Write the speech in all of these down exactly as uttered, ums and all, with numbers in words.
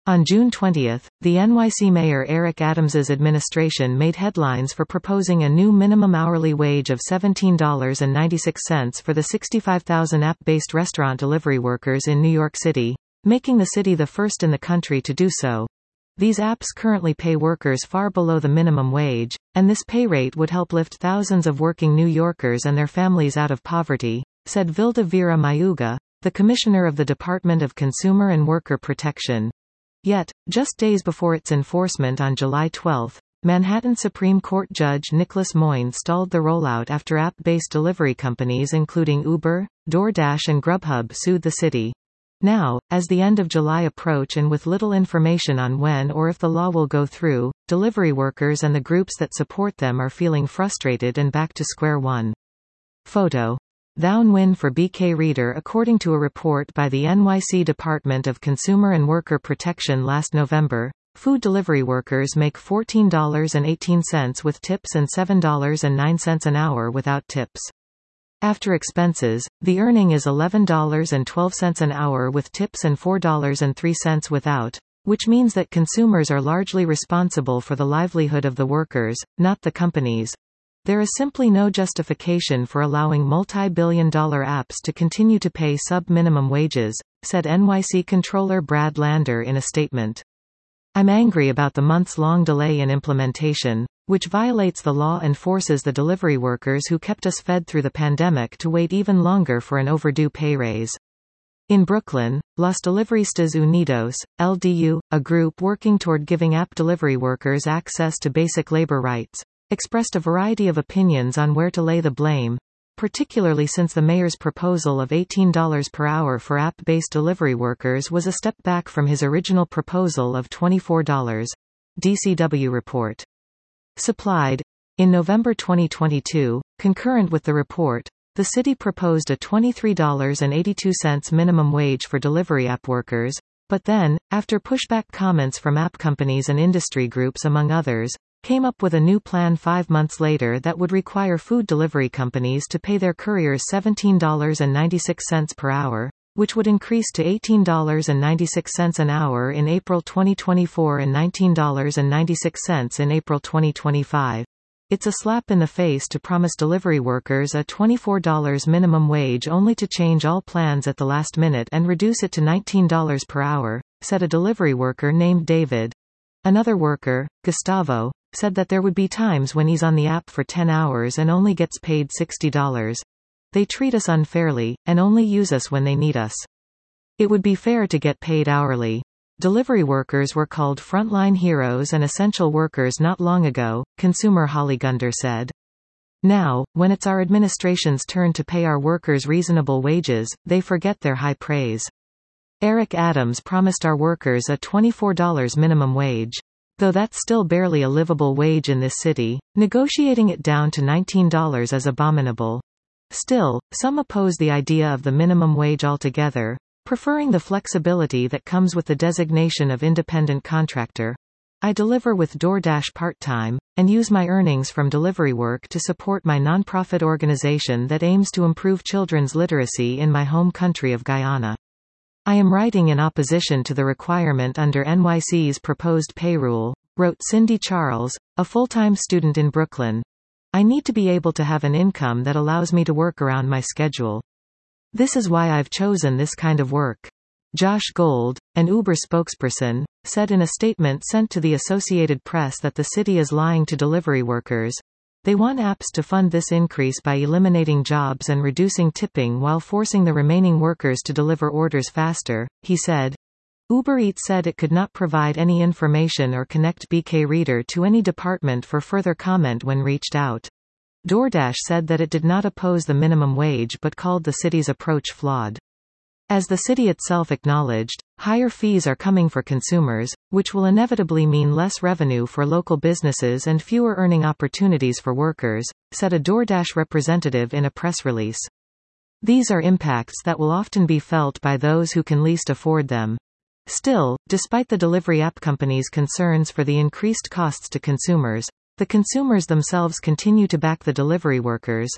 On June twentieth, the N Y C Mayor Eric Adams's administration made headlines for proposing a new minimum hourly wage of seventeen dollars and ninety-six cents for the sixty-five thousand app-based restaurant delivery workers in New York City, making the city the first in the country to do so. These apps currently pay workers far below the minimum wage, and this pay rate would help lift thousands of working New Yorkers and their families out of poverty, said Vilda Vera Mayuga, the commissioner of the Department of Consumer and Worker Protection. Yet, just days before its enforcement on July twelfth, Manhattan Supreme Court Judge Nicholas Moyne stalled the rollout after app-based delivery companies including Uber, DoorDash and Grubhub sued the city. Now, as the end of July approach and with little information on when or if the law will go through, delivery workers and the groups that support them are feeling frustrated and back to square one. Photo. Downwind for B K Reader. According to a report by the N Y C Department of Consumer and Worker Protection last November, food delivery workers make fourteen dollars and eighteen cents with tips and seven dollars and nine cents an hour without tips. After expenses, the earning is eleven dollars and twelve cents an hour with tips and four dollars and three cents without, which means that consumers are largely responsible for the livelihood of the workers, not the companies. There is simply no justification for allowing multi-billion dollar apps to continue to pay sub-minimum wages, said N Y C Controller Brad Lander in a statement. I'm angry about the months-long delay in implementation, which violates the law and forces the delivery workers who kept us fed through the pandemic to wait even longer for an overdue pay raise. In Brooklyn, Los Deliveristas Unidos, L D U, a group working toward giving app delivery workers access to basic labor rights, expressed a variety of opinions on where to lay the blame, particularly since the mayor's proposal of eighteen dollars per hour for app-based delivery workers was a step back from his original proposal of twenty-four dollars. D C W report. Supplied. In November twenty twenty-two, concurrent with the report, the city proposed a twenty-three dollars and eighty-two cents minimum wage for delivery app workers, but then, after pushback comments from app companies and industry groups among others, came up with a new plan five months later that would require food delivery companies to pay their couriers seventeen dollars and ninety-six cents per hour, which would increase to eighteen dollars and ninety-six cents an hour in April twenty twenty-four and nineteen dollars and ninety-six cents in April twenty twenty-five. It's a slap in the face to promise delivery workers a twenty-four dollars minimum wage only to change all plans at the last minute and reduce it to nineteen dollars per hour, said a delivery worker named David. Another worker, Gustavo, said that there would be times when he's on the app for ten hours and only gets paid sixty dollars. They treat us unfairly, and only use us when they need us. It would be fair to get paid hourly. Delivery workers were called frontline heroes and essential workers not long ago, consumer Holly Gunder said. Now, when it's our administration's turn to pay our workers reasonable wages, they forget their high praise. Eric Adams promised our workers a twenty-four dollars minimum wage. Though that's still barely a livable wage in this city, negotiating it down to nineteen dollars is abominable. Still, some oppose the idea of the minimum wage altogether, preferring the flexibility that comes with the designation of independent contractor. I deliver with DoorDash part-time, and use my earnings from delivery work to support my nonprofit organization that aims to improve children's literacy in my home country of Guyana. I am writing in opposition to the requirement under N Y C's proposed pay rule, wrote Cindy Charles, a full-time student in Brooklyn. I need to be able to have an income that allows me to work around my schedule. This is why I've chosen this kind of work. Josh Gold, an Uber spokesperson, said in a statement sent to the Associated Press that the city is lying to delivery workers. They want apps to fund this increase by eliminating jobs and reducing tipping while forcing the remaining workers to deliver orders faster, he said. Uber Eats said it could not provide any information or connect B K Reader to any department for further comment when reached out. DoorDash said that it did not oppose the minimum wage but called the city's approach flawed. As the city itself acknowledged, higher fees are coming for consumers, which will inevitably mean less revenue for local businesses and fewer earning opportunities for workers, said a DoorDash representative in a press release. These are impacts that will often be felt by those who can least afford them. Still, despite the delivery app companies' concerns for the increased costs to consumers, the consumers themselves continue to back the delivery workers.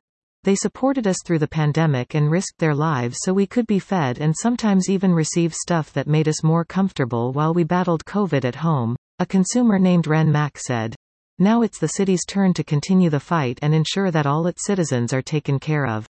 They supported us through the pandemic and risked their lives so we could be fed and sometimes even receive stuff that made us more comfortable while we battled COVID at home," a consumer named Ren Mack said. "Now it's the city's turn to continue the fight and ensure that all its citizens are taken care of."